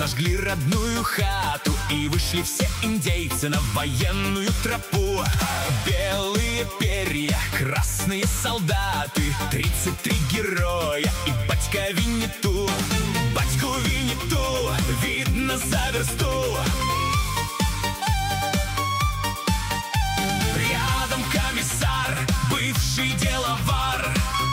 Сожгли родную хату и вышли все индейцы на военную тропу. Белые перья, красные солдаты, 33 героя и батька Винниту. Батьку Винниту видно за версту. Рядом комиссар, бывший деловар.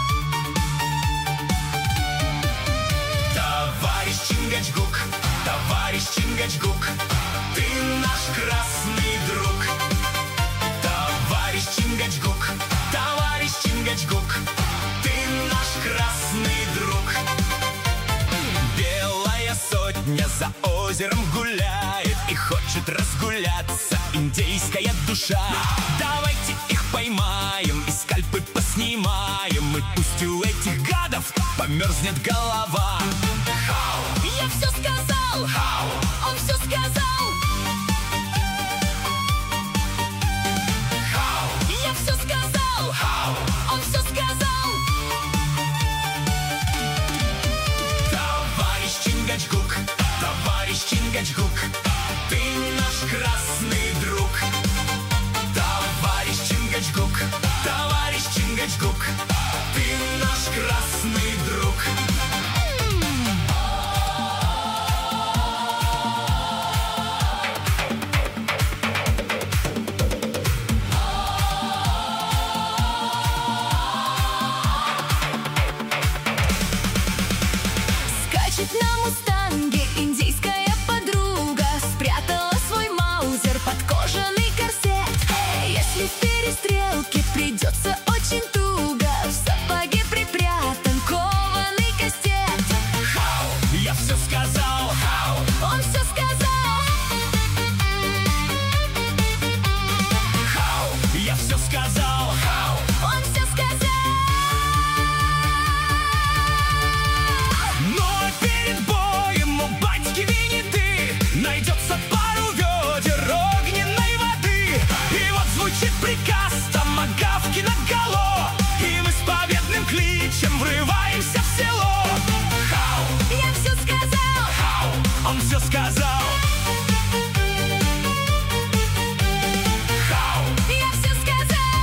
Товарищ Чингачгук, товарищ Чингачгук, ты наш красный друг. Товарищ Чингачгук, товарищ Чингачгук, ты наш красный друг. Белая сотня за озером гуляет и хочет разгуляться индейская душа. Давайте их поймаем и скальпы поснимаем, и пусть у этих гадов померзнет голова. Хау! Я все сказал! Хау! Он все сказал! Хау! Я все сказал! Хау! Он все сказал! Товарищ Чингачгук, товарищ Чингачгук, ты наш красный друг. Товарищ Чингачгук, товарищ Чингачгук, ты наш красный друг. Скачет на мустанге индейская подруга, спрятала свой маузер под кожаный корсет. Если в перестрелке придется очень туго, в сапоге припрятан кованый кастет. Хау! Я все сказал! Хау! Он все сказал! Хау! Я все сказал! Хау! Он все сказал! Но перед боем у батьки Винниты найдется пару ведер огненной воды. И вот звучит приказ томагавки наголо, и мы с победным кличем врываемся в село. Хау! Я все сказал! Хау! Он все сказал! Хау! Я все сказал!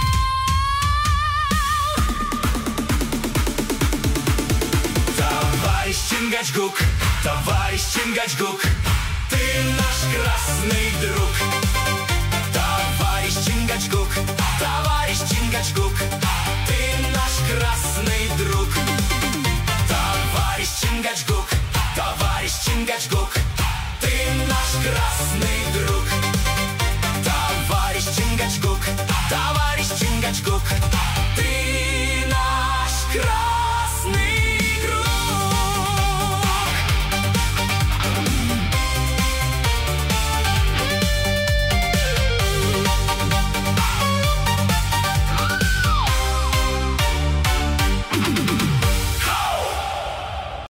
Товарищ Чингачгук, товарищ Чингачгук, ты наш красный друг. Товарищ Чингачгук, товарищ Чингачгук, ты наш красный друг. Товарищ Чингачгук, товарищ Чингачгук, ты наш красный друг.